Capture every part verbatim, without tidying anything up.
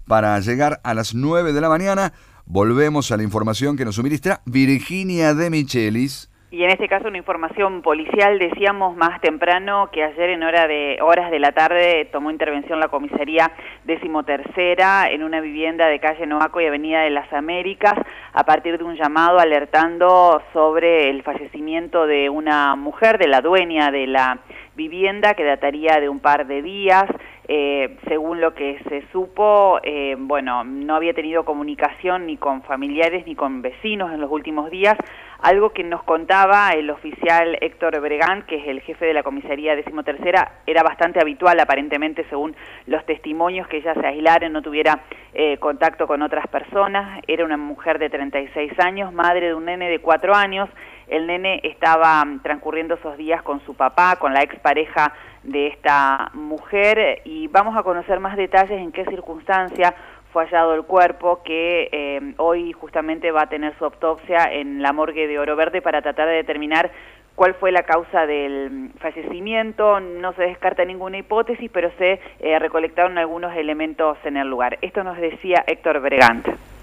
para llegar a las nueve de la mañana. Volvemos a la información que nos suministra Virginia de Michelis. Y en este caso una información policial, decíamos más temprano que ayer en hora de, horas de la tarde tomó intervención la comisaría decimotercera en una vivienda de calle Noaco y Avenida de las Américas a partir de un llamado alertando sobre el fallecimiento de una mujer, de la dueña de la vivienda, que dataría de un par de días. Eh, según lo que se supo, eh, bueno, no había tenido comunicación ni con familiares ni con vecinos en los últimos días, algo que nos contaba el oficial Héctor Bregant, que es el jefe de la comisaría decimotercera, era bastante habitual aparentemente según los testimonios que ella se aislara, no tuviera eh, contacto con otras personas. Era una mujer de treinta y seis años, madre de un nene de cuatro años. El nene estaba transcurriendo esos días con su papá, con la expareja de esta mujer, y vamos a conocer más detalles en qué circunstancia fue hallado el cuerpo, que eh, hoy justamente va a tener su autopsia en la morgue de Oro Verde para tratar de determinar cuál fue la causa del fallecimiento. No se descarta ninguna hipótesis, pero se eh, recolectaron algunos elementos en el lugar. Esto nos decía Héctor Bregant.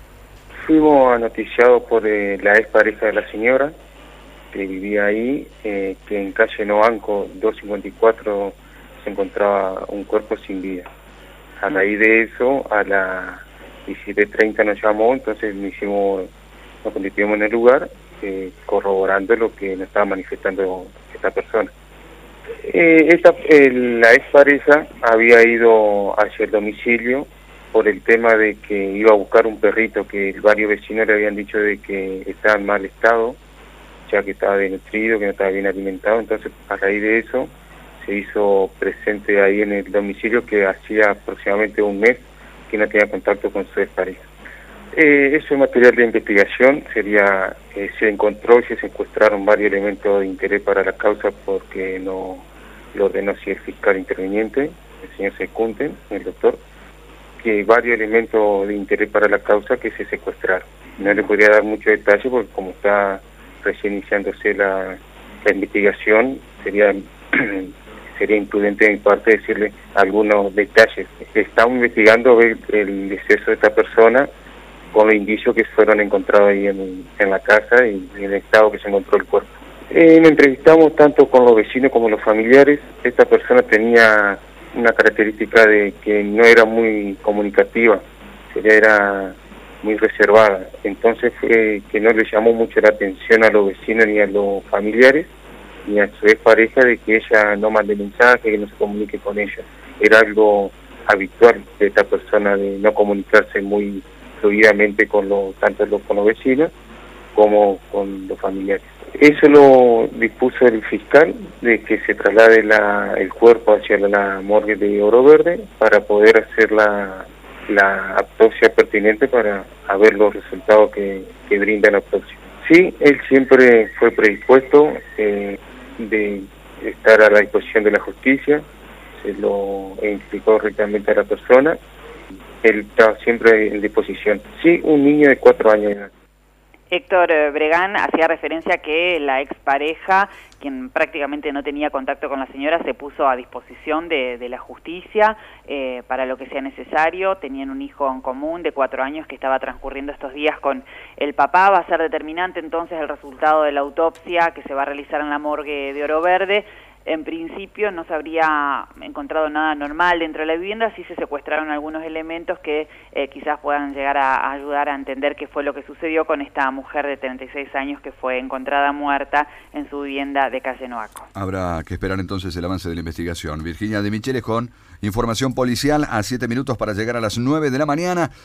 Fuimos noticiados por eh, la expareja de la señora, que vivía ahí, eh, que en calle Noanco doscientos cincuenta y cuatro se encontraba un cuerpo sin vida. A raíz de eso, a las diecisiete treinta nos llamó, entonces nos, hicimos, nos constituimos en el lugar, eh, corroborando lo que nos estaba manifestando esta persona. Eh, esta, eh, la expareja había ido hacia el domicilio por el tema de que iba a buscar un perrito que varios vecinos le habían dicho de que estaba en mal estado, ya que estaba desnutrido, que no estaba bien alimentado. Entonces a raíz de eso se hizo presente ahí en el domicilio, que hacía aproximadamente un mes que no tenía contacto con su expareja. Eh, eso es material de investigación, sería eh, se encontró y se secuestraron varios elementos de interés para la causa, porque no lo ordenó así el fiscal interviniente, el señor Secunten, el doctor, que varios elementos de interés para la causa que se secuestraron. No le podría dar mucho detalle porque como está recién iniciándose la, la investigación, sería sería imprudente de mi parte decirle algunos detalles. Estamos investigando el, el deceso de esta persona con los indicios que fueron encontrados ahí en, en la casa y en el estado que se encontró el cuerpo. Eh, nos entrevistamos tanto con los vecinos como los familiares. Esta persona tenía una característica de que no era muy comunicativa, sería era muy reservada, entonces fue que no le llamó mucho la atención a los vecinos ni a los familiares ni a su expareja de que ella no mande mensajes, que no se comunique con ella. Era algo habitual de esta persona de no comunicarse muy fluidamente con los, tanto los, con los vecinos como con los familiares. Eso lo dispuso el fiscal, de que se traslade la, el cuerpo hacia la, la morgue de Oro Verde para poder hacer la, la autopsia pertinente para a ver los resultados que, que brinda la autopsia. Sí, él siempre fue predispuesto eh, de estar a la disposición de la justicia, se lo explicó correctamente a la persona, él estaba siempre en disposición. Sí, un niño de cuatro años de edad. Héctor Bregant hacía referencia a que la expareja, quien prácticamente no tenía contacto con la señora, se puso a disposición de, de la justicia eh, para lo que sea necesario. Tenían un hijo en común de cuatro años que estaba transcurriendo estos días con el papá. Va a ser determinante entonces el resultado de la autopsia que se va a realizar en la morgue de Oro Verde. En principio no se habría encontrado nada normal dentro de la vivienda, sí se secuestraron algunos elementos que eh, quizás puedan llegar a, a ayudar a entender qué fue lo que sucedió con esta mujer de treinta y seis años que fue encontrada muerta en su vivienda de calle Noaco. Habrá que esperar entonces el avance de la investigación. Virginia de Michelis con información policial a siete minutos para llegar a las nueve de la mañana.